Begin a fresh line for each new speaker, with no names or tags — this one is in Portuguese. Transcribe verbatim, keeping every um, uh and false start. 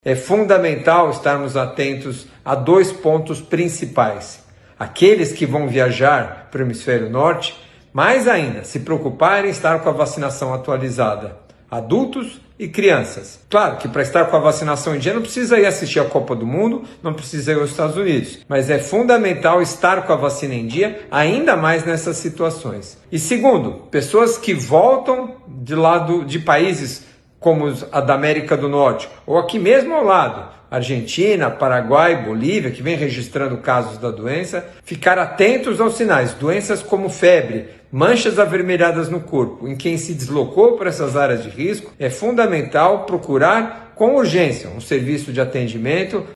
É fundamental estarmos atentos a dois pontos principais. Aqueles que vão viajar para o hemisfério norte, mais ainda, se preocuparem em estar com a vacinação atualizada. Adultos e crianças. Claro que para estar com a vacinação em dia não precisa ir assistir a Copa do Mundo, não precisa ir aos Estados Unidos. Mas é fundamental estar com a vacina em dia, ainda mais nessas situações. E segundo, pessoas que voltam de lado de países como a da América do Norte, ou aqui mesmo ao lado, Argentina, Paraguai, Bolívia, que vem registrando casos da doença, ficar atentos aos sinais, doenças como febre, manchas avermelhadas no corpo. Em quem se deslocou para essas áreas de risco, é fundamental procurar com urgência um serviço de atendimento